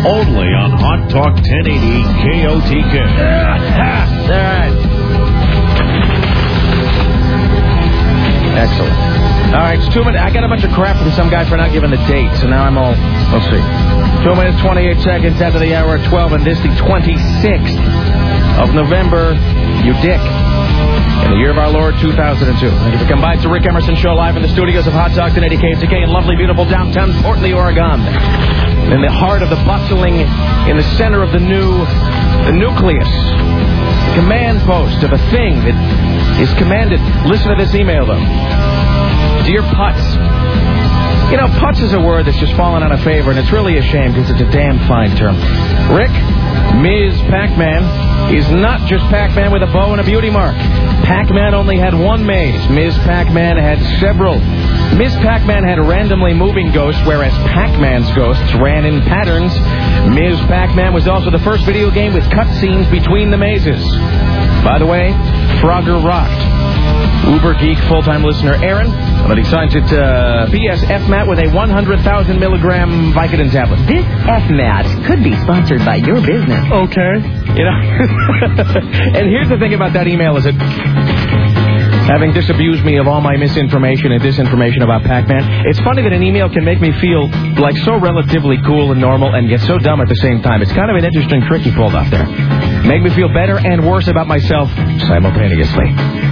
Only on Hot Talk 1080 KOTK. All right. Excellent. All right, it's 2 minutes. I got a bunch of crap from some guy for not giving the date, so now I'm all... Let's see. 2 minutes, 28 seconds after the hour at 12, and this the 26th of November, you dick. In the year of our Lord, 2002. Thank you for coming by. It's the Rick Emerson Show live in the studios of Hot Talk 1080 KOTK in lovely, beautiful downtown Portland, Oregon. In the heart of the bustling, in the center of the nucleus, command post of a thing that is commanded. Listen to this email, though. Dear Putz. You know, Putz is a word that's just fallen out of favor, and it's really a shame because it's a damn fine term. Rick, Ms. Pac-Man is not just Pac-Man with a bow and a beauty mark. Pac-Man only had one maze. Ms. Pac-Man had several. Ms. Pac-Man had randomly moving ghosts, whereas Pac-Man's ghosts ran in patterns. Ms. Pac-Man was also the first video game with cutscenes between the mazes. By the way, Frogger rocked. Uber Geek full-time listener Aaron, but he signs it P.S. FMAT with a 100,000 milligram Vicodin tablet. This FMAT could be sponsored by your business. Okay. You know, and here's the thing about that email is that having disabused me of all my misinformation and disinformation about Pac-Man, it's funny that an email can make me feel like so relatively cool and normal and yet so dumb at the same time. It's kind of an interesting trick he pulled off there. Make me feel better and worse about myself simultaneously.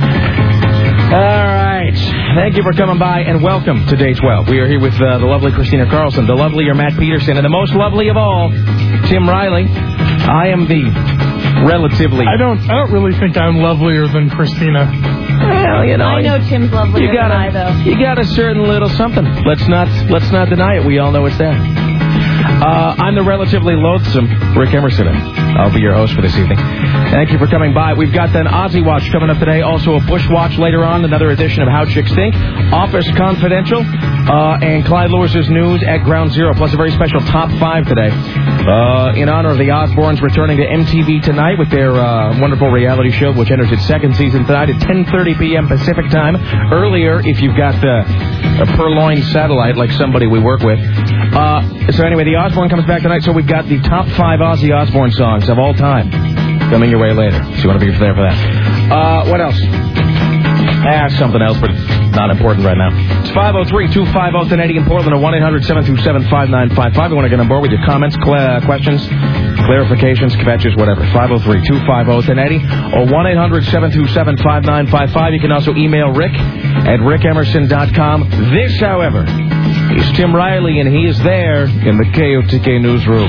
All right. Thank you for coming by, and welcome to Day 12. We are here with the lovely Christina Carlson, the lovelier Matt Peterson, and the most lovely of all, Tim Riley. I am the relatively... I don't really think I'm lovelier than Christina. Well, you know... I know Tim's lovelier than I, though. You got a certain little something. Let's not deny it. We all know it's there. I'm the relatively loathsome Rick Emerson. I'll be your host for this evening. Thank you for coming by. We've got an Aussie Watch coming up today. Also a Bush Watch later on. Another edition of How Chicks Think. Office Confidential. And Clyde Lewis's news at Ground Zero. Plus a very special Top 5 today. In honor of the Osbournes returning to MTV tonight with their wonderful reality show, which enters its second season tonight at 10:30 p.m. Pacific time. Earlier, if you've got a purloined satellite like somebody we work with. So anyway, the Osbourne comes back tonight, so we've got the top 5 Ozzy Osbourne songs of all time coming your way later. So you want to be there for that. What else? Something else, but not important right now. It's 503-250-1080 in Portland, or 1-800-727-5955. You want to get on board with your comments, questions, clarifications, kvetches, whatever. 503-250-1080 or 1-800-727-5955. You can also email Rick at rickemerson.com. This, however, is Tim Riley, and he is there in the KOTK newsroom.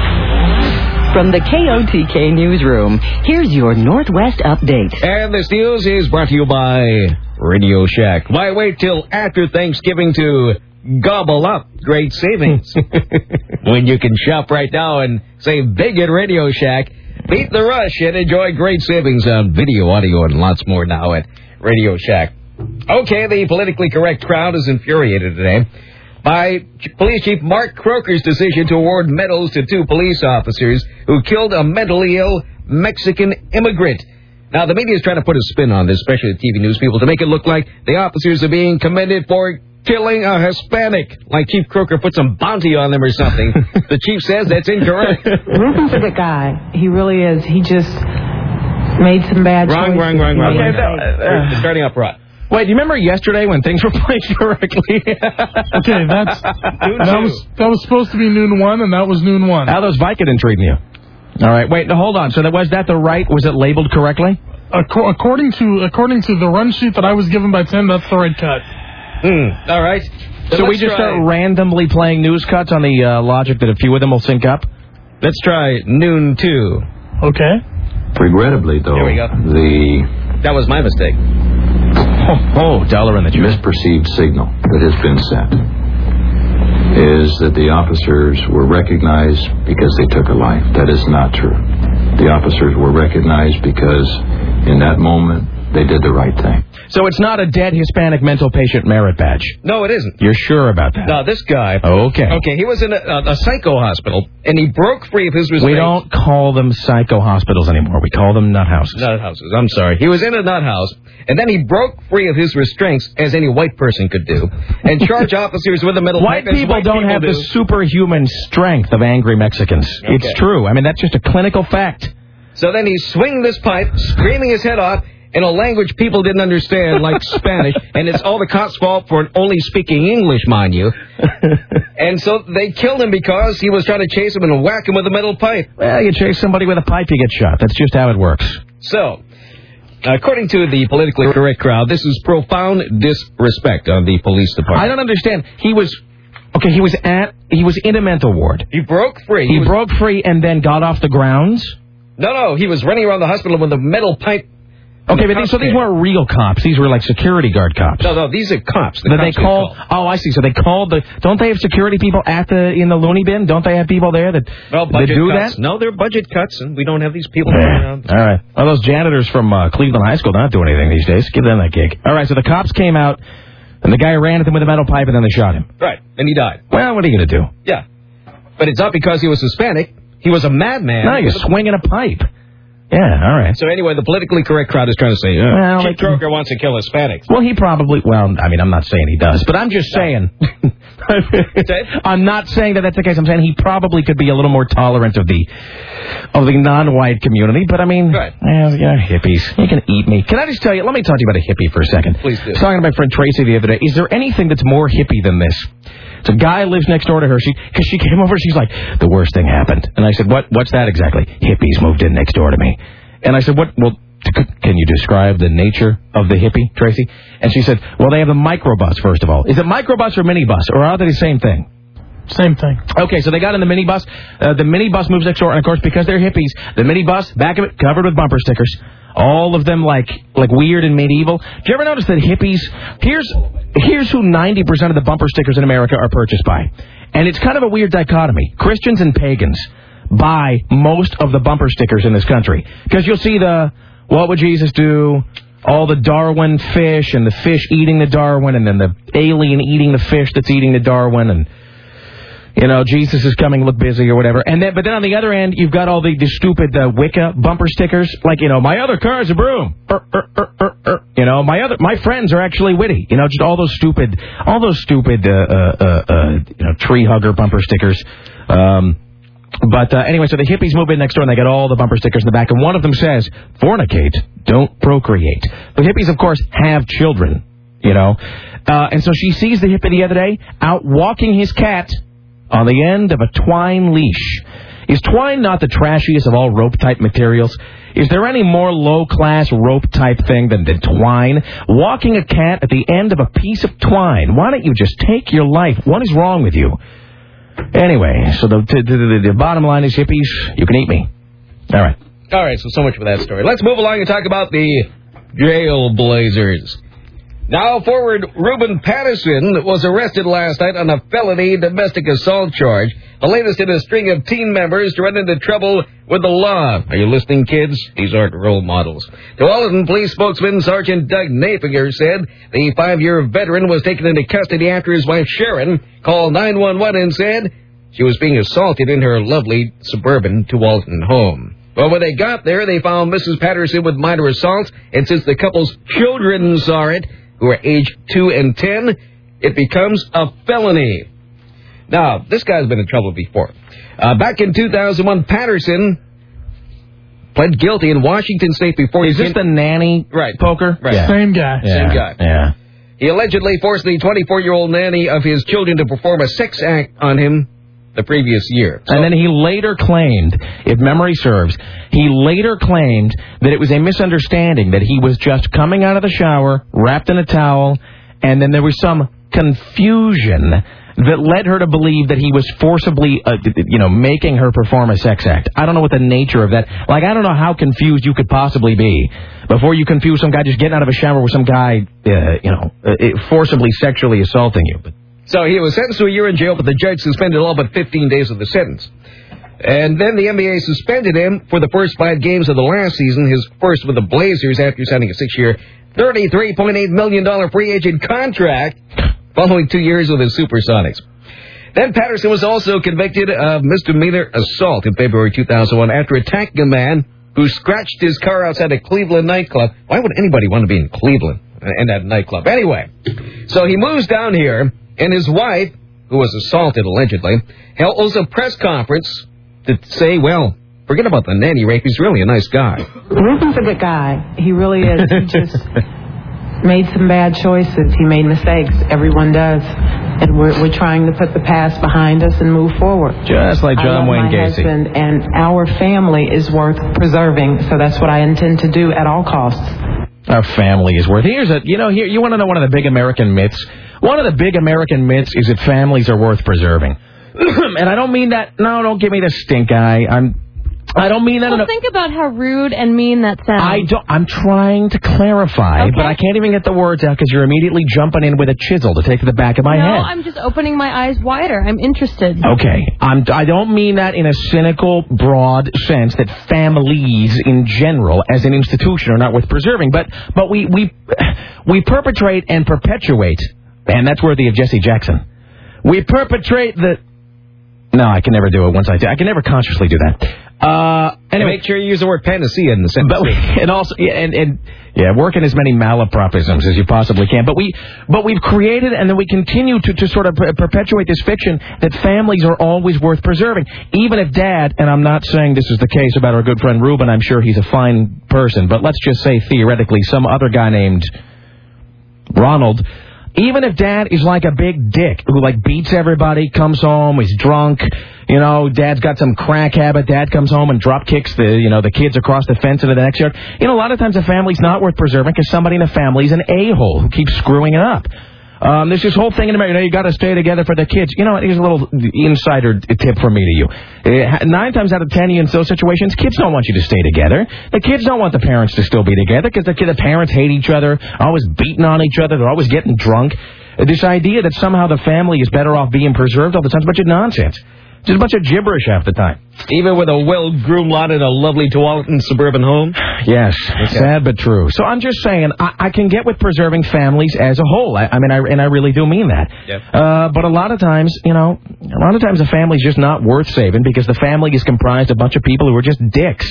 From the KOTK newsroom, here's your Northwest update. And this news is brought to you by Radio Shack. Why wait till after Thanksgiving to gobble up great savings when you can shop right now and save big at Radio Shack? Beat the rush and enjoy great savings on video, audio, and lots more now at Radio Shack. Okay, the politically correct crowd is infuriated today by Police Chief Mark Croker's decision to award medals to 2 police officers who killed a mentally ill Mexican immigrant. Now, the media is trying to put a spin on this, especially the TV news people, to make it look like the officers are being commended for killing a Hispanic, like Chief Croker put some bounty on them or something. The chief says that's incorrect. Rufus is a good guy. He really is. He just made some bad choices. Wrong. Okay, starting up right. Wait, do you remember yesterday when things were played correctly? Okay, that was supposed to be noon 1, and that was noon 1. How those Vicodin treating you? All right, wait, hold on. So was that the right? Was it labeled correctly? According to the run sheet that I was given by Tim, that's the right cut. All right. So we just start randomly playing news cuts on the logic that a few of them will sync up? Let's try noon 2. Okay. Regrettably, though, Here we go. That was my mistake. Dollar in the juice. Misperceived signal that has been sent is that the officers were recognized because they took a life. That is not true. The officers were recognized because in that moment they did the right thing. So it's not a dead Hispanic mental patient merit badge? No, it isn't. You're sure about that? No, this guy... Okay. Okay, he was in a psycho hospital, and he broke free of his restraints. We don't call them psycho hospitals anymore. We call them nut houses. Nut houses, I'm sorry. He was in a nut house, and then he broke free of his restraints, as any white person could do, and charged officers with a metal pipe. White people don't have the superhuman strength of angry Mexicans. Okay. It's true. I mean, that's just a clinical fact. So then he swinged this pipe, screaming his head off, in a language people didn't understand, like Spanish, and it's all the cops' fault for only speaking English, mind you. And so they killed him because he was trying to chase him and whack him with a metal pipe. Well, you chase somebody with a pipe, you get shot. That's just how it works. So, according to the politically correct crowd, this is profound disrespect of the police department. I don't understand. He was in a mental ward. He broke free. He broke free and then got off the grounds? No, he was running around the hospital with a metal pipe. Okay, but these weren't real cops. These were like security guard cops. No, these are cops. Oh, I see. So they called don't they have security people in the loony bin? Don't they have people there that do cuts. that? No, they're budget cuts, and we don't have these people around. All right. Well, those janitors from Cleveland High School, they're not doing anything these days. Give them that gig. All right, so the cops came out, and the guy ran at them with a metal pipe, and then they shot him. Right, and he died. Well, what are you going to do? Yeah. But it's not because he was Hispanic. He was a madman. No, you're swinging a pipe. Yeah, all right. So anyway, the politically correct crowd is trying to say, Chick Troker wants to kill Hispanics. Well, I'm not saying he does, but I'm just saying. I'm not saying that that's the case. I'm saying he probably could be a little more tolerant of the non-white community, but I mean, hippies. You can eat me. Can I just tell you, let me talk to you about a hippie for a second. Please do. I was talking to my friend Tracy the other day. Is there anything that's more hippie than this? So a guy lives next door to her. Because she came over, she's like, the worst thing happened. And I said, what's that exactly? Hippies moved in next door to me. And I said, what? Well, can you describe the nature of the hippie, Tracy? And she said, well, they have the microbus, first of all. Is it microbus or minibus? Or are they the same thing? Same thing. Okay, so they got in the minibus. The minibus moves next door. And, of course, because they're hippies, the minibus, back of it, covered with bumper stickers. All of them like weird and medieval. Do you ever notice that hippies... Here's who 90% of the bumper stickers in America are purchased by. And it's kind of a weird dichotomy. Christians and pagans buy most of the bumper stickers in this country. Because you'll see what would Jesus do? All the Darwin fish and the fish eating the Darwin and then the alien eating the fish that's eating the Darwin and... Jesus is coming, look busy or whatever. But then on the other end, you've got all the stupid Wicca bumper stickers. Like, my other car's a broom. My friends are actually witty. Just all those stupid tree hugger bumper stickers. But anyway, so the hippies move in next door and they got all the bumper stickers in the back. And one of them says, fornicate, don't procreate. The hippies, of course, have children, and so she sees the hippie the other day out walking his cat on the end of a twine leash. Is twine not the trashiest of all rope-type materials? Is there any more low-class rope-type thing than twine? Walking a cat at the end of a piece of twine. Why don't you just take your life? What is wrong with you? Anyway, so the bottom line is, hippies, you can eat me. All right, so much for that story. Let's move along and talk about the Jailblazers. Now, forward Ruben Patterson was arrested last night on a felony domestic assault charge, the latest in a string of teen members to run into trouble with the law. Are you listening, kids? These aren't role models. The Walton Police spokesman, Sergeant Doug Napier, said the 5-year veteran was taken into custody after his wife, Sharon, called 911 and said she was being assaulted in her lovely suburban Walton home. Well, when they got there, they found Mrs. Patterson with minor assault, and since the couple's children saw it, who are age 2 and 10, it becomes a felony. Now, this guy's been in trouble before. Back in 2001, Patterson pled guilty in Washington State before... Is this the nanny poker? Right. Yeah. Same guy. Same guy. Yeah. He allegedly forced the 24-year-old nanny of his children to perform a sex act on him the previous year. And then he later claimed, if memory serves, that it was a misunderstanding, that he was just coming out of the shower, wrapped in a towel, and then there was some confusion that led her to believe that he was forcibly, making her perform a sex act. I don't know what the nature of that... I don't know how confused you could possibly be before you confuse some guy just getting out of a shower with some guy, forcibly sexually assaulting you. So he was sentenced to a year in jail, but the judge suspended all but 15 days of the sentence. And then the NBA suspended him for the first 5 games of the last season, his first with the Blazers after signing a 6-year, $33.8 million free agent contract following 2 years with the Supersonics. Then Patterson was also convicted of misdemeanor assault in February 2001 after attacking a man who scratched his car outside a Cleveland nightclub. Why would anybody want to be in Cleveland in that nightclub? Anyway, so he moves down here, and his wife, who was assaulted allegedly, holds a press conference to say, well, forget about the nanny rape. He's really a nice guy. Ruben's a good guy. He really is. He just made some bad choices. He made mistakes. Everyone does. And we're trying to put the past behind us and move forward. Just like John Wayne Gacy. Husband, and our family is worth preserving, so that's what I intend to do at all costs. Our family is worth. Here you want to know one of the big American myths? One of the big American myths is that families are worth preserving. And I don't mean that. No, don't give me the stink eye. I don't mean that. Well, think about how rude and mean that sounds. I'm trying to clarify, but I can't even get the words out because you're immediately jumping in with a chisel to take to the back of my head. No, I'm just opening my eyes wider. I'm interested. Okay. I don't mean that in a cynical, broad sense that families in general, as an institution, are not worth preserving. But we perpetrate and perpetuate, and that's worthy of Jesse Jackson. We perpetrate the... No, I can never do it once I do. I can never consciously do that. Anyway, make sure you use the word panacea in the sentence. And also, work in as many malapropisms as you possibly can. But we've created, and then we continue to sort of perpetuate this fiction that families are always worth preserving. Even if Dad, and I'm not saying this is the case about our good friend Ruben, I'm sure he's a fine person, but let's just say theoretically some other guy named Ronald. Even if Dad is like a big dick who beats everybody, comes home, he's drunk, Dad's got some crack habit, Dad comes home and drop kicks the kids across the fence into the next yard. A lot of times a family's not worth preserving because somebody in the family is an a-hole who keeps screwing it up. There's this whole thing in America, you got to stay together for the kids. Here's a little insider tip from me to you. 9 times out of 10 in those situations, kids don't want you to stay together. The kids don't want the parents to still be together because the parents hate each other, are always beating on each other, they're always getting drunk. This idea that somehow the family is better off being preserved all the time is a bunch of nonsense. Just a bunch of gibberish half the time. Even with a well-groomed lot in a lovely Tualatin suburban home? Yes. Okay. Sad but true. So I'm just saying, I can get with preserving families as a whole. I really do mean that. Yep. But a lot of times, a family's just not worth saving because the family is comprised of a bunch of people who are just dicks,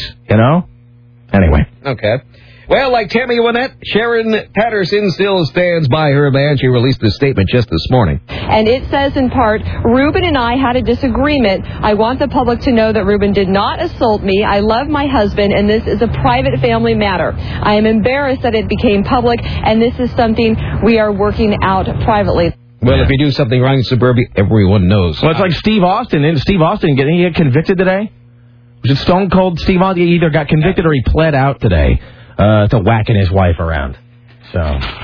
Anyway. Okay. Well, like Tammy Wynette, Sharon Patterson still stands by her man. She released a statement just this morning. And it says in part, Ruben and I had a disagreement. I want the public to know that Ruben did not assault me. I love my husband, and this is a private family matter. I am embarrassed that it became public, and this is something we are working out privately. Well, if you do something wrong in suburbia, everyone knows. Well, it's like Steve Austin. Didn't Steve Austin get convicted today? Was it Stone Cold Steve Austin? He either got convicted or he pled out today. To whacking his wife around. So,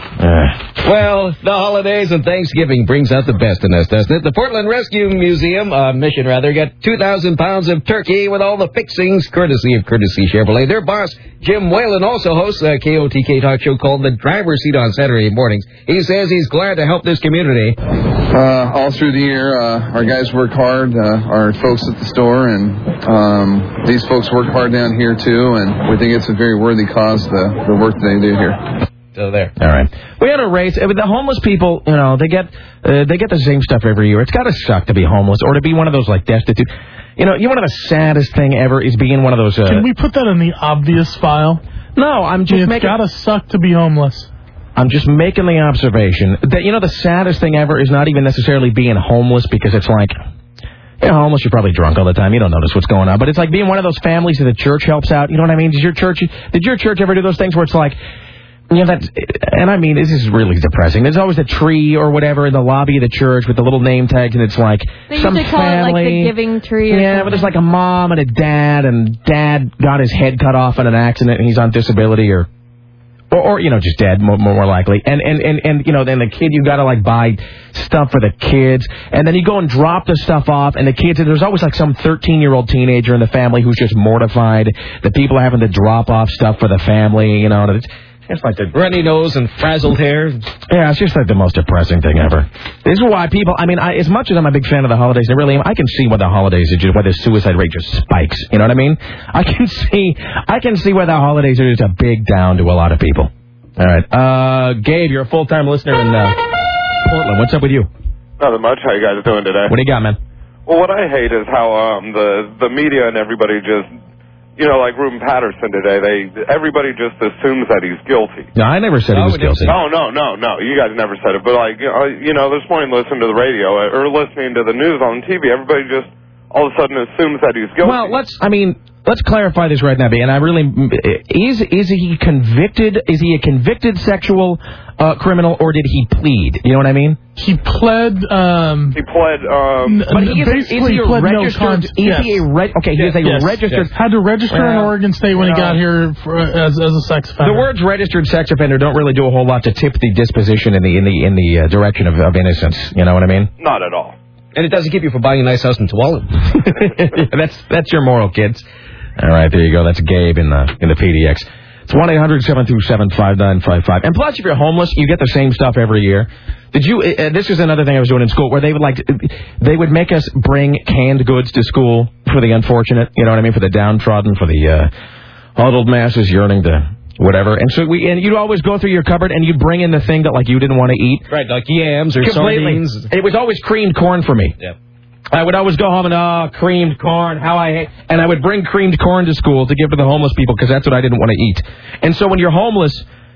Well, the holidays and Thanksgiving brings out the best in us, doesn't it? The Portland Rescue Museum, mission rather, got 2,000 pounds of turkey with all the fixings, courtesy of Courtesy Chevrolet. Their boss, Jim Whalen, also hosts a KOTK talk show called The Driver's Seat on Saturday mornings. He says he's glad to help this community. All through the year, our guys work hard, our folks at the store, and these folks work hard down here, too, and we think it's a very worthy cause, the work that they do here. So there. All right. We had a race. The homeless people, they get the same stuff every year. It's got to suck to be homeless or to be one of those destitute. One of the saddest thing ever is being one of those. Can we put that in the obvious file? No, I'm just making. It's got to suck to be homeless. I'm just making the observation that the saddest thing ever is not even necessarily being homeless because it's like. Homeless, you're probably drunk all the time. You don't notice what's going on. But it's like being one of those families that the church helps out. You know what I mean? Did your church ever do those things where it's like. And I mean, this is really depressing. There's always a tree or whatever in the lobby of the church with the little name tags, and it's like some family. Call it the giving tree. Or but there's a mom and a dad, and dad got his head cut off in an accident, and he's on disability, or just dead, more likely. And then the kid, you got to buy stuff for the kids, and then you go and drop the stuff off, and the kids, there's always some 13-year-old teenager in the family who's just mortified that people are having to drop off stuff for the family, It's like the runny nose and frazzled hair. Yeah, it's just like the most depressing thing ever. This is why people, as much as I'm a big fan of the holidays, I can see why the holidays are just, why the suicide rate just spikes. You know what I mean? I can see why the holidays are just a big down to a lot of people. All right. Gabe, you're a full-time listener in Portland. What's up with you? Nothing much. How you guys doing today? What do you got, man? Well, what I hate is how the media and everybody just, like Ruben Patterson today, everybody just assumes that he's guilty. No, I never said he was guilty. No. You guys never said it. But, this morning listening to the radio or listening to the news on TV, everybody just all of a sudden assumes that he's guilty. Well, let's clarify this right now, and I really is he convicted? Is he a convicted sexual criminal, or did he plead? You know what I mean? He pled. He pled. But he is he a registered? He is a registered. Had to register in Oregon State when he got here as a sex offender. The words registered sex offender don't really do a whole lot to tip the disposition in the direction of innocence. You know what I mean? Not at all. And it doesn't keep you from buying a nice house in Tuolumne. That's your moral, kids. All right, there you go. That's Gabe in the PDX. It's 1-800-727-5955. And plus, if you're homeless, you get the same stuff every year. Did you? This is another thing I was doing in school, where they would make us bring canned goods to school for the unfortunate. You know what I mean? For the downtrodden, for the huddled masses yearning to whatever. And so you'd always go through your cupboard and you'd bring in the thing that you didn't want to eat. Right, like yams or sardines. It was always creamed corn for me. Yeah. I would always go home and, creamed corn, how I hate. And I would bring creamed corn to school to give to the homeless people because that's what I didn't want to eat. And so when you're homeless,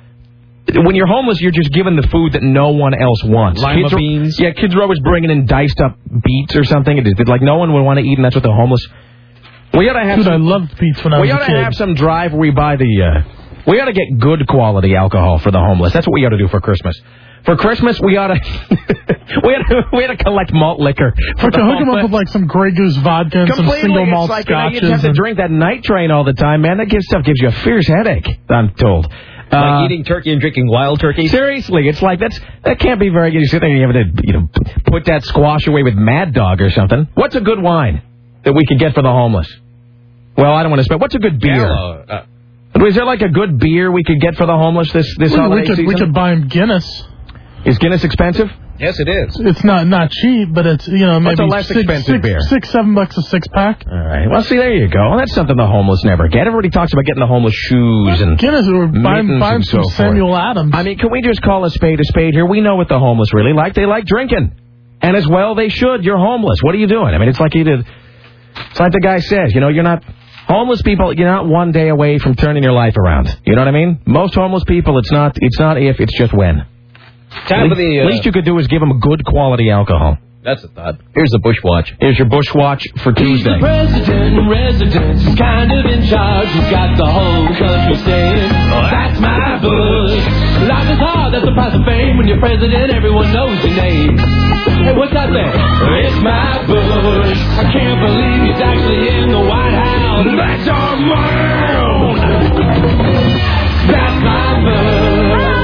you're just given the food that no one else wants. Lima beans. Kids are always bringing in diced up beets or something. No one would want to eat, and that's what the homeless... We ought to have I loved beets when I was a kid. We ought to have some drive where we buy we ought to get good quality alcohol for the homeless. That's what we ought to do for Christmas. For Christmas, we ought to we ought to collect malt liquor. Hook them up with some Grey Goose vodka and some single malt scotches. You have to drink that Night Train all the time, man. That stuff gives you a fierce headache, I'm told. Like eating turkey and drinking wild turkey? Seriously, it's like that can't be very good. You sit there and you have to put that squash away with Mad Dog or something. What's a good wine that we could get for the homeless? Well, I don't want to spend. What's a good beer? Is there a good beer we could get for the homeless this holiday season? We could buy them Guinness. Is Guinness expensive? Yes, it is. It's not cheap, but it's maybe what's a less expensive beer? $6-7 a 6-pack. All right. Well, see, there you go. That's something the homeless never get. Everybody talks about getting the homeless shoes and Guinness or buying some Samuel Adams. Can we just call a spade here? We know what the homeless really like. They like drinking, and as well they should. You're homeless. What are you doing? It's like it's like the guy says. You're not. Homeless people, you're not one day away from turning your life around. You know what I mean? Most homeless people, it's not if, it's just when. Least you could do is give them good quality alcohol. That's a thought. Here's the Bush Watch. Here's your Bush Watch for Tuesday. He's the president and residents, kind of in charge. He's got the whole country saying, that's my Bush. Life is hard, that's the price of fame. When you're president, everyone knows your name. Hey, what's that there? It's my Bush. I can't believe he's actually in the White House. That's our man. That's my Bush.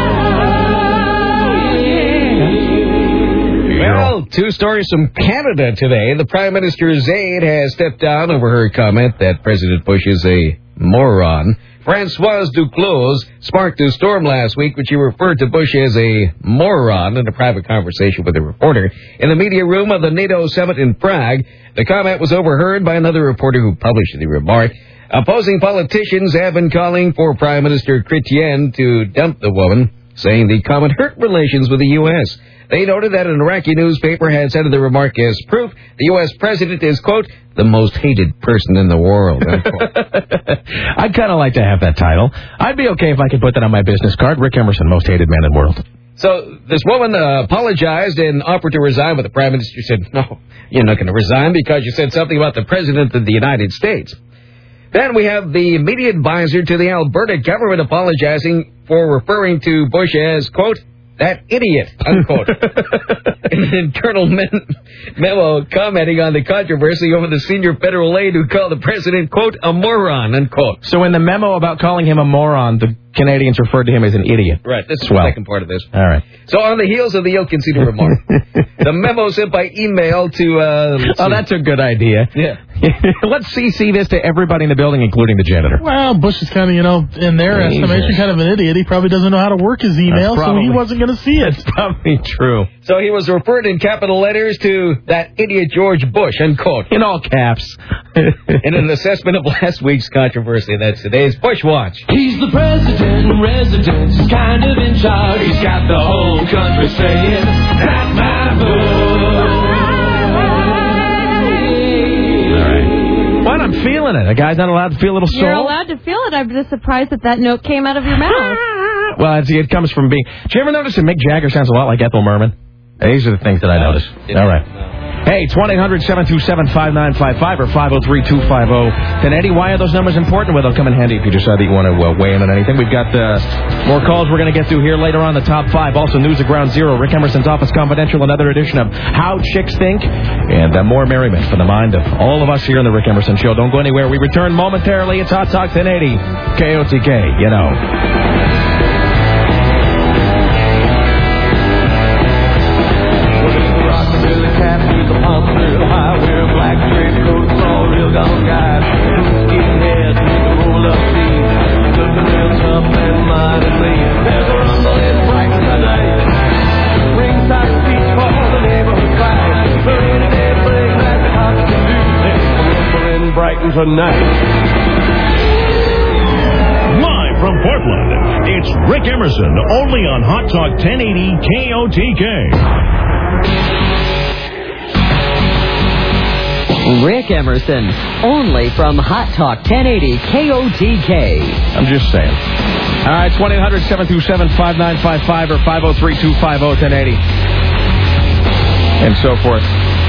Well, two stories from Canada today. The Prime Minister's aide has stepped down over her comment that President Bush is a moron. Françoise Duclos sparked a storm last week when she referred to Bush as a moron in a private conversation with a reporter in the media room of the NATO summit in Prague. The comment was overheard by another reporter who published the remark. Opposing politicians have been calling for Prime Minister Chrétien to dump the woman, saying the comment hurt relations with the U.S. They noted that an Iraqi newspaper had said of the remark as proof the U.S. president is, quote, the most hated person in the world, unquote. I'd kind of like to have that title. I'd be okay if I could put that on my business card. Rick Emerson, most hated man in the world. So this woman apologized and offered to resign, but the Prime Minister said, no, you're not going to resign because you said something about the President of the United States. Then we have the media advisor to the Alberta government apologizing for referring to Bush as, quote, that idiot, unquote. In an internal memo commenting on the controversy over the senior federal aide who called the president, quote, a moron, unquote. So in the memo about calling him a moron, the Canadians referred to him as an idiot. Right, that's Swell. the second part of this. All right. So on the heels of the ill-conceived remark, the memo sent by email to... that's a good idea. Yeah. Let's CC this to everybody in the building, including the janitor. Well, Bush is kind of, in their estimation, kind of an idiot. He probably doesn't know how to work his email, so he wasn't going to see it. That's probably true. So he was referred in capital letters to that idiot George Bush, unquote. In all caps. In an assessment of last week's controversy, that's today's Bush Watch. He's the president, resident, he's kind of in charge. He's got the whole country saying, that's my Bush. What? I'm feeling it. A guy's not allowed to feel a little soul? You're allowed to feel it. I'm just surprised that note came out of your mouth. Well, it comes from being... Did you ever notice that Mick Jagger sounds a lot like Ethel Merman? These are the things that I noticed. All right. Hey, it's 1-800-727-5955 or 503-250. Then, Eddie, why are those numbers important? Well, they'll come in handy if you decide that you want to weigh in on anything. We've got more calls we're going to get through here later on, the top 5. Also, news at Ground Zero, Rick Emerson's Office Confidential, another edition of How Chicks Think, and more merriment for the mind of all of us here on the Rick Emerson Show. Don't go anywhere. We return momentarily. It's Hot Talk 1080, KOTK, you know. Tonight. Live from Portland, it's Rick Emerson, only on Hot Talk 1080 KOTK. Rick Emerson, only from Hot Talk 1080 KOTK. I'm just saying. All right, it's 1-800-727-5955 or 503-250-1080. And so forth.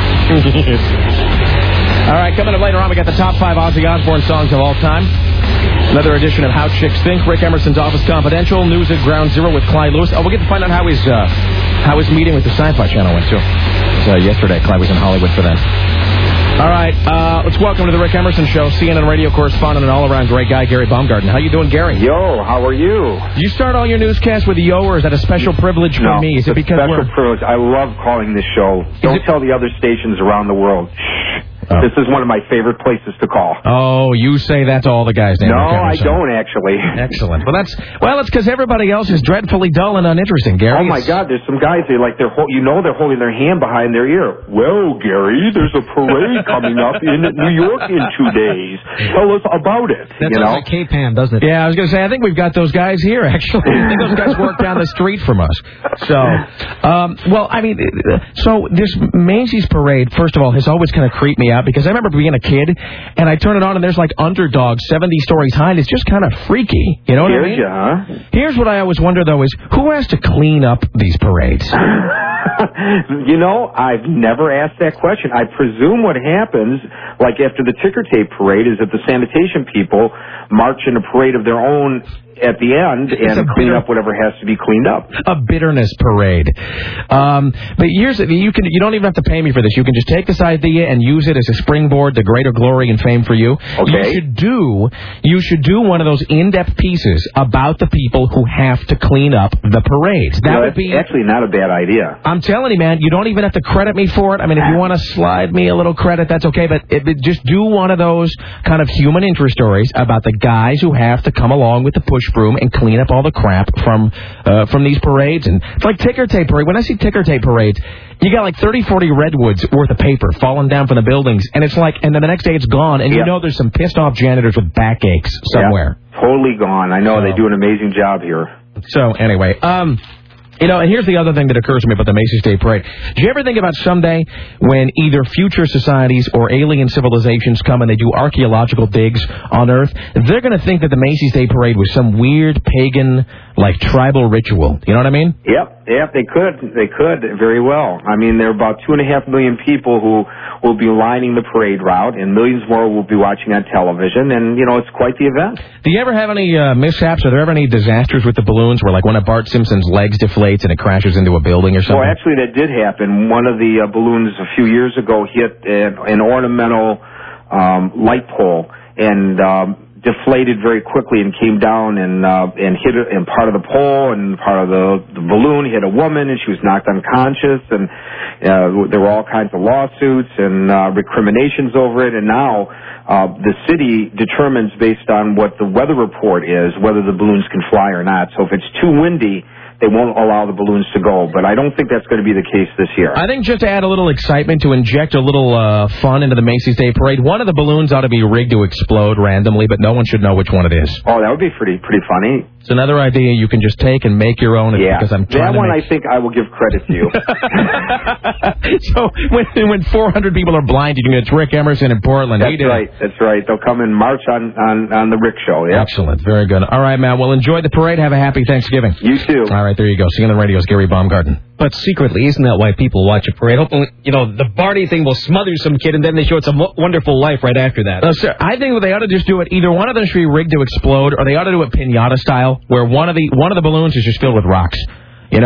All right, coming up later on, we got the top 5 Ozzy Osbourne songs of all time. Another edition of How Chicks Think, Rick Emerson's Office Confidential, news at Ground Zero with Clyde Lewis. Oh, we'll get to find out how his meeting with the Sci-Fi Channel went, too. Yesterday, Clyde was in Hollywood for that. All right, let's welcome to the Rick Emerson Show, CNN radio correspondent and all-around great guy, Gary Baumgarten. How you doing, Gary? Yo, how are you? Do you start all your newscasts with yo, or is that a special privilege for me? Is it because special privilege. I love calling this show. Don't tell the other stations around the world. This is one of my favorite places to call. Oh, you say that to all the guys. No, I don't, actually. Excellent. Well, it's because everybody else is dreadfully dull and uninteresting, Gary. Oh, my God. There's some guys, they're holding their hand behind their ear. Well, Gary, there's a parade coming up in New York in 2 days. Tell us about it. That sounds like K-Pan, doesn't it? Yeah, I was going to say, I think we've got those guys here, actually. I think those guys work down the street from us. So, so this Macy's parade, first of all, has always kind of creeped me out, because I remember being a kid, and I turn it on, and there's like underdogs 70 stories high, and it's just kind of freaky. You know what I mean? Huh? Here's what I always wonder, though, is who has to clean up these parades? I've never asked that question. I presume what happens, like after the ticker tape parade, is that the sanitation people march in a parade of their own at the end and clean up whatever has to be cleaned up. A bitterness parade. But you don't even have to pay me for this. You can just take this idea and use it as a springboard to greater glory and fame for you. Okay. You should do one of those in-depth pieces about the people who have to clean up the parades. That would be actually not a bad idea. I'm telling you, man, you don't even have to credit me for it. I mean, if you want to slide me a little credit, that's okay. But just do one of those kind of human interest stories about the guys who have to come along with the push broom and clean up all the crap from these parades. And it's like ticker tape parade. When I see ticker tape parades, you got like 30, 40 redwoods worth of paper falling down from the buildings, and it's like, and then the next day it's gone, and you know there's some pissed off janitors with backaches somewhere. Yeah, totally gone. I know they do an amazing job here. So anyway, and here's the other thing that occurs to me about the Macy's Day Parade. Do you ever think about someday when either future societies or alien civilizations come and they do archaeological digs on Earth, they're going to think that the Macy's Day Parade was some weird pagan, like, tribal ritual. You know what I mean? Yep, they could. They could very well. I mean, there are about 2.5 million people who will be lining the parade route, and millions more will be watching on television, and, it's quite the event. Do you ever have any mishaps? Are there ever any disasters with the balloons where, like, one of Bart Simpson's legs deflates and it crashes into a building or something? Well, actually, that did happen. One of the balloons a few years ago hit an ornamental light pole, and deflated very quickly and came down and hit in part of the pole and part of the balloon, hit a woman, and she was knocked unconscious, and there were all kinds of lawsuits and recriminations over it, and now the city determines based on what the weather report is whether the balloons can fly or not. So if it's too windy, they won't allow the balloons to go. But I don't think that's going to be the case this year. I think just to add a little excitement, to inject a little fun into the Macy's Day Parade, one of the balloons ought to be rigged to explode randomly, but no one should know which one it is. Oh, that would be pretty funny. It's another idea you can just take and make your own. Yeah, because I'm trying that one I think I will give credit to you. So when 400 people are blinded, it's Rick Emerson in Portland. That's right. That's right. They'll come and march on the Rick Show. Yeah. Excellent. Very good. All right, man. Well, enjoy the parade. Have a happy Thanksgiving. You too. All right, there you go. See you on the radio's Gary Baumgarten. But secretly, isn't that why people watch a parade? Hopefully, the Barney thing will smother some kid, and then they show It's a Wonderful Life right after that. Sir, I think they ought to just do it. Either one of them should be rigged to explode, or they ought to do it pinata style, where one of the balloons is just filled with rocks. And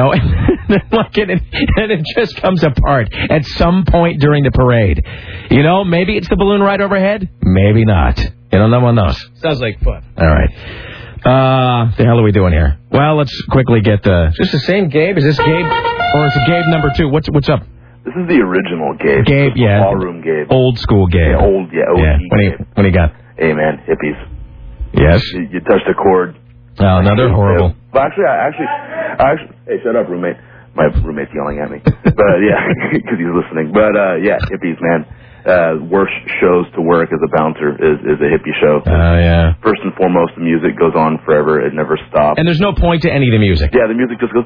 it just comes apart at some point during the parade. Maybe it's the balloon right overhead. Maybe not. No one knows. Sounds like fun. All right. The hell are we doing here? Well, let's quickly get the... Is this the same Gabe? Is this Gabe? Or is it Gabe number 2? What's up? This is the original Gabe. Gabe, yeah. Ballroom Gabe. Old school Gabe. Yeah, OG Gabe. What do you got? Hey, man, hippies. Yes? You touched a chord. Oh, no, they're horrible. Well, actually, hey, shut up, roommate. My roommate's yelling at me. But, yeah, because he's listening. But, yeah, hippies, man. Worst shows to work as a bouncer is a hippie show. Oh, yeah. First and foremost, the music goes on forever. It never stops. And there's no point to any of the music. Yeah, the music just goes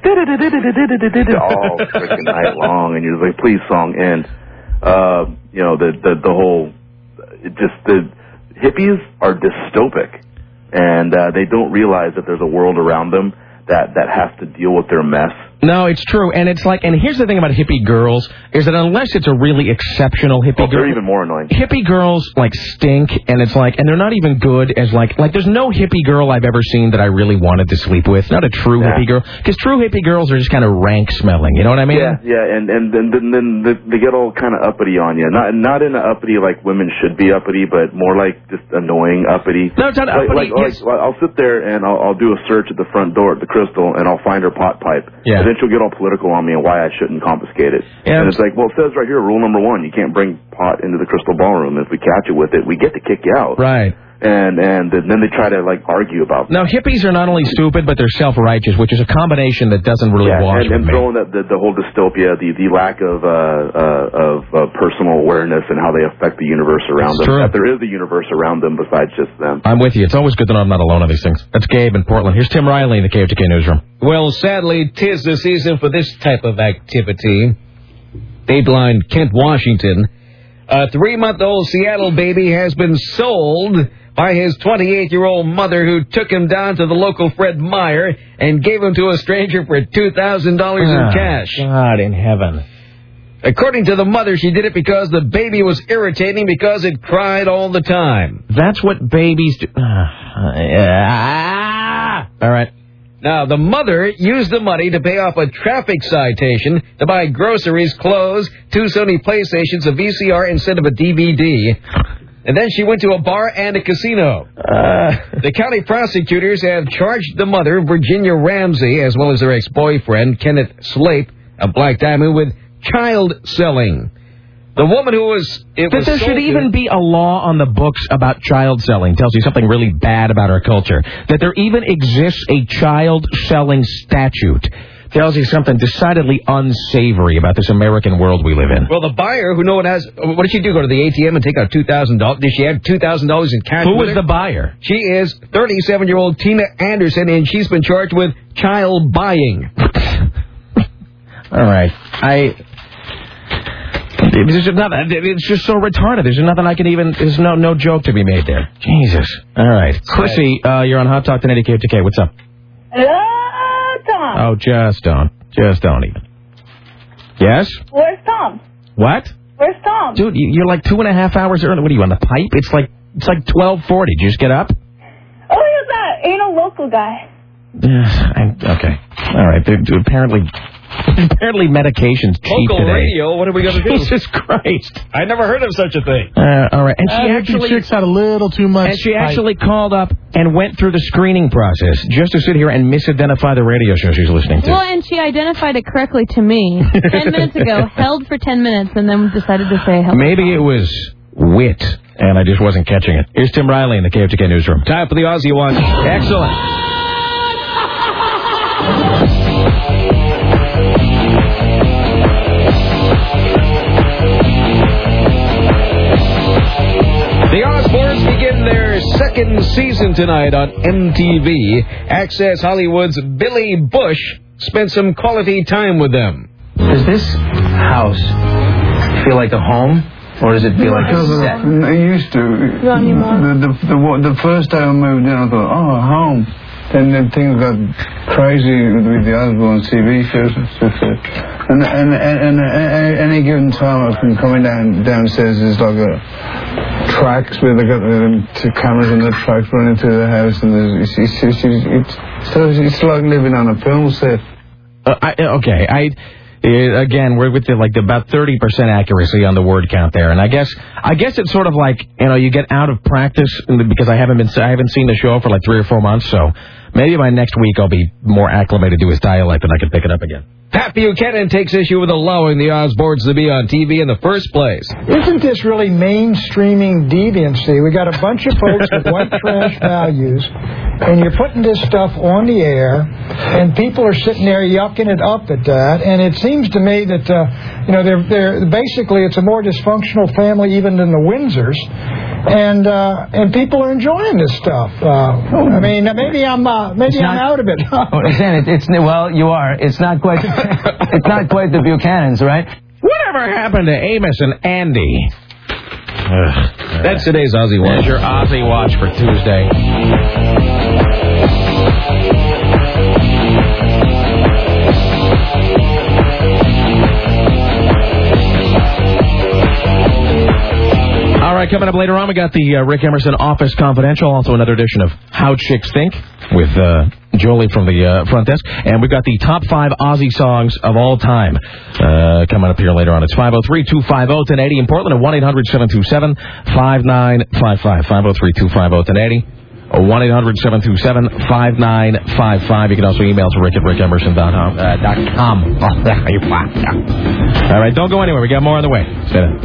all freaking night long, and you're like, please, song end. The whole, the hippies are dystopic, and they don't realize that there's a world around them that has to deal with their mess. No, it's true. And it's like, and here's the thing about hippie girls, is that unless it's a really exceptional hippie girl... they're even more annoying. Hippie girls, stink, and it's like, and they're not even good as, like there's no hippie girl I've ever seen that I really wanted to sleep with. Not a true hippie girl. Because true hippie girls are just kind of rank smelling, you know what I mean? Yeah, and then they get all kind of uppity on you. Not in an uppity like women should be uppity, but more like just annoying uppity. No, it's not uppity. I'll sit there and I'll do a search at the front door at the Crystal, and I'll find her pot pipe. Yeah. And then she'll get all political on me and why I shouldn't confiscate it. Yeah. And it's like, well, it says right here, rule number 1, you can't bring pot into the Crystal Ballroom. If we catch you with it, we get to kick you out. Right. And then they try to argue about Now, hippies are not only stupid, but they're self-righteous, which is a combination that doesn't really wash with and me. throwing the whole dystopia, the lack of personal awareness and how they affect the universe around them. True. That there is a universe around them besides just them. I'm with you. It's always good to know I'm not alone on these things. That's Gabe in Portland. Here's Tim Riley in the KOTK newsroom. Well, sadly, 'tis the season for this type of activity. Dateline, Kent, Washington. A 3-month-old Seattle baby has been sold by his 28-year-old mother, who took him down to the local Fred Meyer and gave him to a stranger for $2,000 in cash. God in heaven. According to the mother, she did it because the baby was irritating because it cried all the time. That's what babies do. All right. Now, the mother used the money to pay off a traffic citation, to buy groceries, clothes, 2 Sony PlayStations, a VCR instead of a DVD. And then she went to a bar and a casino. The county prosecutors have charged the mother, Virginia Ramsey, as well as her ex-boyfriend, Kenneth Slape, a Black Diamond, with child selling. The woman who was... That there should even be a law on the books about child selling tells you something really bad about our culture. That there even exists a child selling statute tells you something decidedly unsavory about this American world we live in. Well, the buyer, who no one has... What did she do, go to the ATM and take out $2,000? Did she have $2,000 in cash? Who was the buyer? She is 37-year-old Tina Anderson, and she's been charged with child buying. All right. It's just so retarded. There's nothing I can even... There's no joke to be made there. Jesus. All right. Chrissy, you're on Hot Talk 1080 KFTK. What's up? Hello, Tom. Oh, just don't even. Yes? Where's Tom? What? Where's Tom? Dude, you're like 2.5 hours early. What are you, on the pipe? It's like 12:40. Did you just get up? Oh, he's that anal local guy. Okay. All right. Apparently, Apparently medication's cheap Local today. radio, what are we going to do? Jesus Christ. I never heard of such a thing. All right. And she actually chicks had a little too much. And she actually called up and went through the screening process just to sit here and misidentify the radio show she's listening to. Well, and she identified it correctly to me 10 minutes ago, held for 10 minutes, and then decided to say hello. Maybe it was wit, and I just wasn't catching it. Here's Tim Riley in the KFTK newsroom. Time for the Aussie Watch. Excellent. The Osbournes begin their second season tonight on MTV. Access Hollywood's Billy Bush spent some quality time with them. Does this house feel like a home, or does it feel like a set? It used to. The first day I moved in, I thought, oh, home. Then things got crazy with the Osbourne TV shows and stuff. And any given time, I've been coming downstairs. There's like a tracks where they got the cameras and the tracks running through the house, and it's like living on a film set. Again, we're with about 30% accuracy on the word count there, and I guess it's sort of like, you get out of practice because I haven't seen the show for like 3 or 4 months, so maybe by next week I'll be more acclimated to his dialect and I can pick it up again. Pat Buchanan takes issue with allowing the Osbournes to be on TV in the first place. Isn't this really mainstreaming deviancy? We got a bunch of folks with white trash values, and you're putting this stuff on the air, and people are sitting there yucking it up at that. And it seems to me that they're basically it's a more dysfunctional family even than the Windsors, and people are enjoying this stuff. I mean, maybe I'm out of it. Well, you are. It's not quite. It's not quite the Buchanans, right? Whatever happened to Amos and Andy? That's today's Aussie Watch. There's your Aussie Watch for Tuesday. All right, coming up later on, we got the Rick Emerson Office Confidential, also another edition of How Chicks Think with Jolie from the front desk. And we've got the top 5 Aussie songs of all time coming up here later on. It's 503-250-1080 in Portland and 1-800-727-5955. 503-250-1080. 1-800-727-5955. You can also email to rick@rickemerson.com. All right, don't go anywhere. We got more on the way. Stay there.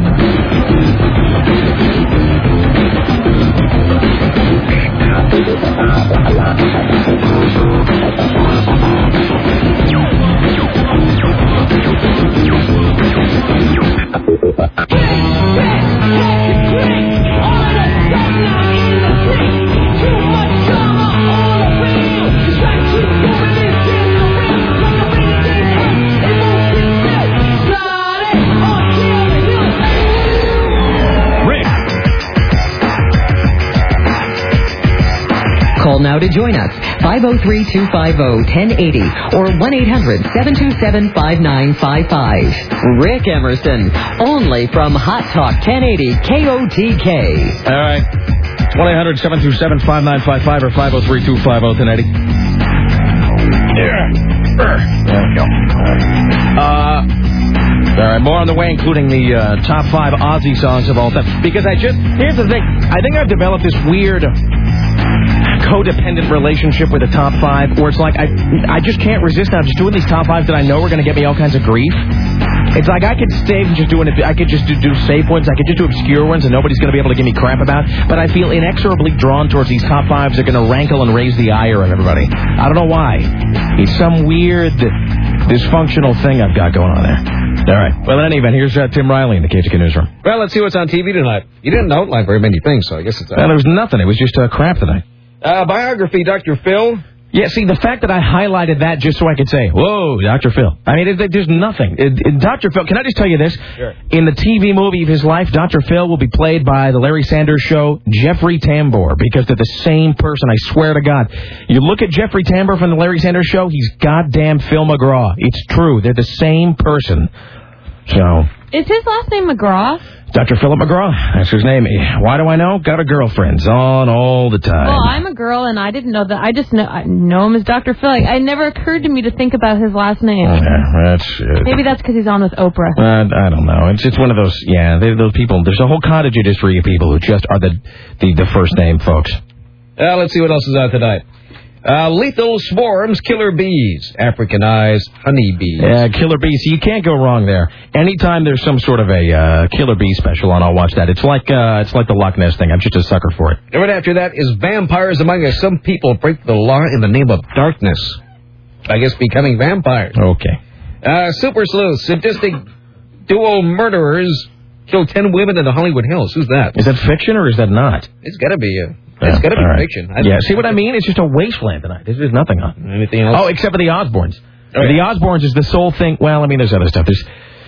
Call now to join us, 503-250-1080 or 1-800-727-5955. Rick Emerson, only from Hot Talk 1080 KOTK. All right. 1-800-727-5955 or 503-250-1080. There we go. All right, more on the way, including the top 5 Aussie songs of all time. Because here's the thing. I think I've developed this weird codependent relationship with the top 5 where it's like I just can't resist now just doing these top 5s that I know are going to get me all kinds of grief. It's like I could stay from just doing it. I could just do safe ones. I could just do obscure ones and nobody's going to be able to give me crap about. But I feel inexorably drawn towards these top 5s that are going to rankle and raise the ire of everybody. I don't know why. It's some weird dysfunctional thing I've got going on there. All right. Well, in any event, here's Tim Riley in the KTK newsroom. Well, let's see what's on TV tonight. You didn't outline very many things, so I guess it's... Well, there was nothing. It was just crap tonight. Biography, Dr. Phil. Yeah, see, the fact that I highlighted that just so I could say, whoa, Dr. Phil. I mean, there's nothing. Dr. Phil, can I just tell you this? Sure. In the TV movie of his life, Dr. Phil will be played by the Larry Sanders Show, Jeffrey Tambor, because they're the same person, I swear to God. You look at Jeffrey Tambor from the Larry Sanders Show, he's goddamn Phil McGraw. It's true. They're the same person. So, Is his last name McGraw? Dr. Philip McGraw, that's his name. Why do I know? Got a girlfriend. On all the time. Well, I'm a girl, and I didn't know that. I just know him as Dr. Phil. It never occurred to me to think about his last name. Maybe that's because he's on with Oprah. I don't know. It's just one of those, those people. There's a whole cottage industry of people who just are the first name folks. Let's see what else is out tonight. Lethal swarms, killer bees, Africanized honeybees. Yeah, killer bees. You can't go wrong there. Anytime there's some sort of a killer bee special on, I'll watch that. It's like the Loch Ness thing. I'm just a sucker for it. And right after that is vampires among us. Some people break the law in the name of darkness. I guess becoming vampires. Okay. Super sleuth, sadistic duo murderers kill 10 women in the Hollywood Hills. Who's that? Is that fiction or is that not? It's got to be. It's got to be fiction. See what I mean? It's just a wasteland tonight. There's nothing on. Anything else? Oh, except for the Osbournes. The Osbournes is the sole thing. Well, I mean, there's other stuff. There's,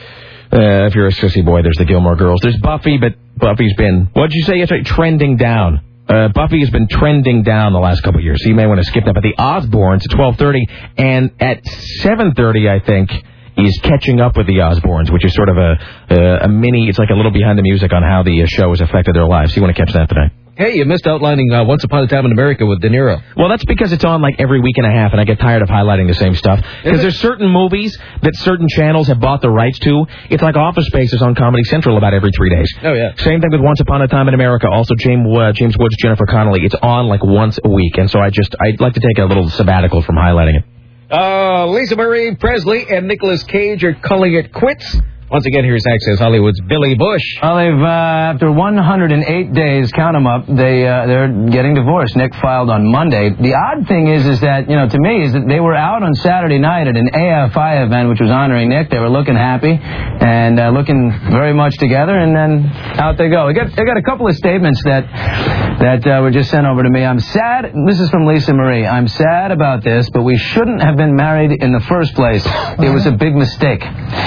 if you're a sissy boy, there's the Gilmore Girls. There's Buffy, but Buffy's been, what did you say yesterday? Trending down. Buffy has been trending down the last couple of years, so you may want to skip that. But the Osbournes at 12:30, and at 7:30, I think, is Catching Up with the Osbournes, which is sort of a mini, it's like a little behind the music on how the show has affected their lives. So you want to catch that today? Hey, you missed outlining Once Upon a Time in America with De Niro. Well, that's because it's on like every week and a half, and I get tired of highlighting the same stuff. Because there's certain movies that certain channels have bought the rights to. It's like Office Space is on Comedy Central about every 3 days. Oh, yeah. Same thing with Once Upon a Time in America. Also, James Woods, Jennifer Connelly. It's on like once a week, and so I'd like to take a little sabbatical from highlighting it. Lisa Marie Presley and Nicolas Cage are calling it quits. Once again, here's Access Hollywood's Billy Bush. Well, after 108 days, count them up, they're getting divorced. Nick filed on Monday. The odd thing is that, to me, is that they were out on Saturday night at an AFI event, which was honoring Nick. They were looking happy and looking very much together, and then out they go. I got a couple of statements that were just sent over to me. I'm sad. This is from Lisa Marie. I'm sad about this, but we shouldn't have been married in the first place. It was a big mistake.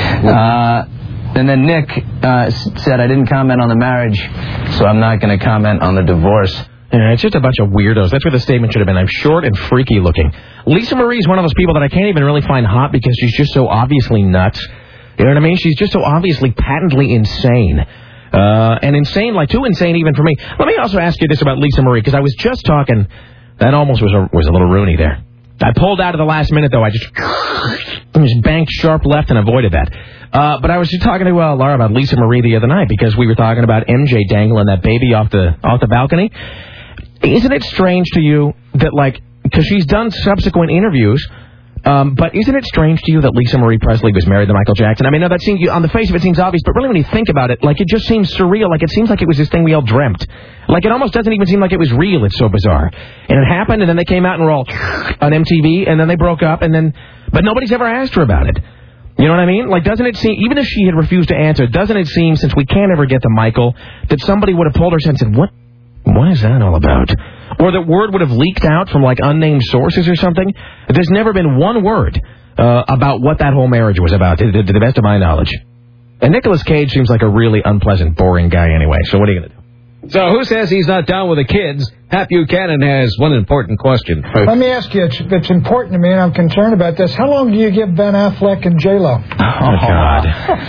And then Nick said, I didn't comment on the marriage, so I'm not going to comment on the divorce. Yeah, it's just a bunch of weirdos. That's what the statement should have been. I'm short and freaky looking. Lisa Marie's one of those people that I can't even really find hot because she's just so obviously nuts. You know what I mean? She's just so obviously patently insane. And insane, like too insane even for me. Let me also ask you this about Lisa Marie, because I was just talking, that almost was a little Rooney there. I pulled out at the last minute, though. I just banked sharp left and avoided that. But I was just talking to Laura about Lisa Marie the other night because we were talking about MJ dangling that baby off the balcony. Isn't it strange to you that, like, because she's done subsequent interviews, but isn't it strange to you that Lisa Marie Presley was married to Michael Jackson? I mean, no, that seems, on the face of it seems obvious, but really when you think about it, like, it just seems surreal. Like, it seems like it was this thing we all dreamt. Like, it almost doesn't even seem like it was real. It's so bizarre. And it happened, and then they came out and were all on MTV, and then they broke up, but nobody's ever asked her about it. You know what I mean? Like, doesn't it seem, even if she had refused to answer, doesn't it seem, since we can't ever get to Michael, that somebody would have pulled her and said, what is that all about? Or that word would have leaked out from, like, unnamed sources or something? There's never been one word about what that whole marriage was about, to the best of my knowledge. And Nicolas Cage seems like a really unpleasant, boring guy anyway, so what are you going to do? So who says he's not down with the kids? Hap Buchanan has one important question. Let me ask you, it's important to me, and I'm concerned about this. How long do you give Ben Affleck and J-Lo? Oh, God.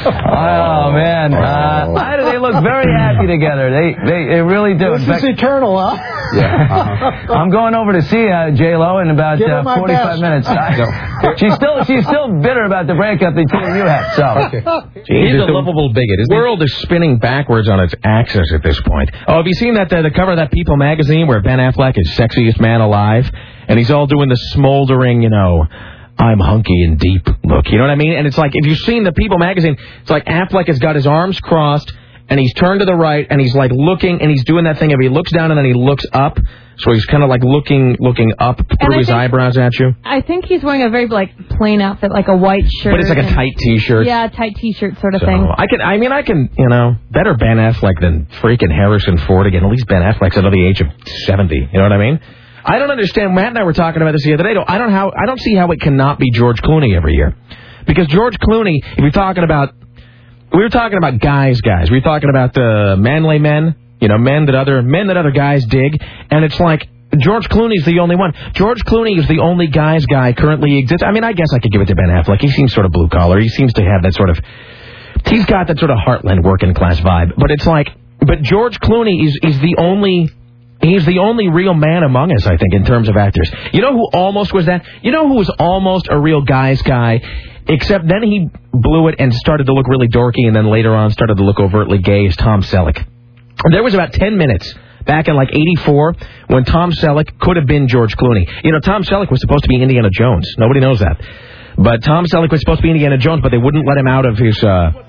Oh, man. They look very happy together. They really do. This is eternal, huh? Yeah. I'm going over to see J-Lo in about 45 minutes. She's still bitter about the breakup that you had. So. He's a lovable bigot. The world is spinning backwards on its axis at this point. Oh, have you seen that the cover of that People magazine where Ben Affleck is sexiest man alive, and he's all doing the smoldering, I'm hunky and deep look. You know what I mean? And it's like, if you've seen the People magazine, it's like Affleck has got his arms crossed, and he's turned to the right, and he's like looking, and he's doing that thing of he looks down and then he looks up. So he's kind of like looking up through his eyebrows at you. I think he's wearing a very plain outfit, like a white shirt. But it's like a tight T-shirt. Yeah, a tight T-shirt sort of thing. I can, better Ben Affleck than freaking Harrison Ford again. At least Ben Affleck's under the age of 70. You know what I mean? I don't understand. Matt and I were talking about this the other day. I don't see how it cannot be George Clooney every year, because George Clooney. If you're talking about, we were talking about guys. We were talking about the manly men. Men that other guys dig, and it's like George Clooney's the only one. George Clooney is the only guy currently exists. I mean, I guess I could give it to Ben Affleck. He seems sort of blue collar. He seems to have that sort of He's got that sort of heartland working class vibe. But it's like, but George Clooney is the only... He's the only real man among us, I think, in terms of actors. You know who almost was that? You know who was almost a real guy's guy, except then he blew it and started to look really dorky, and then later on started to look overtly gay, is Tom Selleck. There was about 10 minutes back in like 84 when Tom Selleck could have been George Clooney. You know, Tom Selleck was supposed to be Indiana Jones. Nobody knows that. But Tom Selleck was supposed to be Indiana Jones, but they wouldn't let him out of his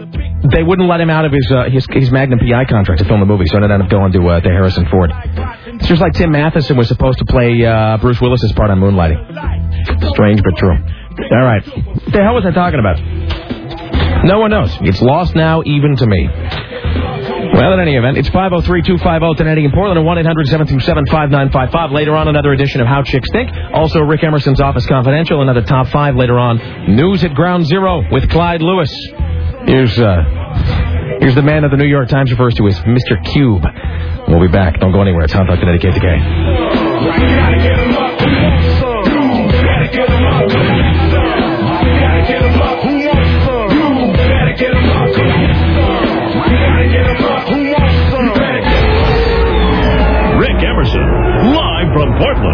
his Magnum PI contract to film the movie, so it ended up going to Harrison Ford. It's just like Tim Matheson was supposed to play Bruce Willis's part on Moonlighting. Strange but true. All right. What the hell was I talking about? No one knows. It's lost now, even to me. Well, in any event, it's 503-250-1080 in Portland and 1-800-727-5955. Later on, another edition of How Chicks Think. Also, Rick Emerson's Office Confidential, another Top 5 later on. News at Ground Zero with Clyde Lewis. Here's the man that the New York Times refers to as Mr. Cube. We'll be back. Don't go anywhere. It's Hot Talk Today, KTK. Rick Emerson, live from Portland.